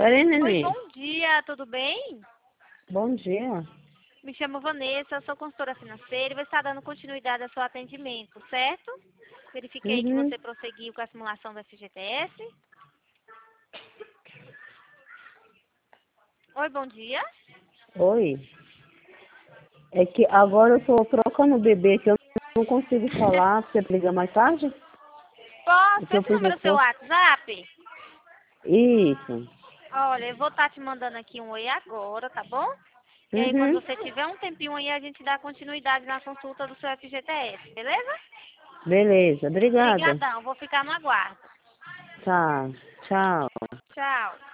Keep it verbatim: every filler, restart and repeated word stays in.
Oi, Oi, Nenê. bom dia, tudo bem? Bom dia. Me chamo Vanessa, sou consultora financeira e vou estar dando continuidade ao seu atendimento, certo? Verifiquei que Uhum. você prosseguiu com a simulação do F G T S. Oi, bom dia. Oi. É que agora eu tô trocando o bebê, que eu não consigo falar. Você liga mais tarde? Posso, Que eu esse fui número é o seu reforço. WhatsApp? Isso. Olha, eu vou estar te mandando aqui um oi agora, tá bom? E aí, quando Uhum. você tiver um tempinho aí, a gente dá continuidade na consulta do seu F G T S, beleza? Beleza. Obrigada. Obrigadão, vou ficar no aguardo. Tá. Tchau. Tchau.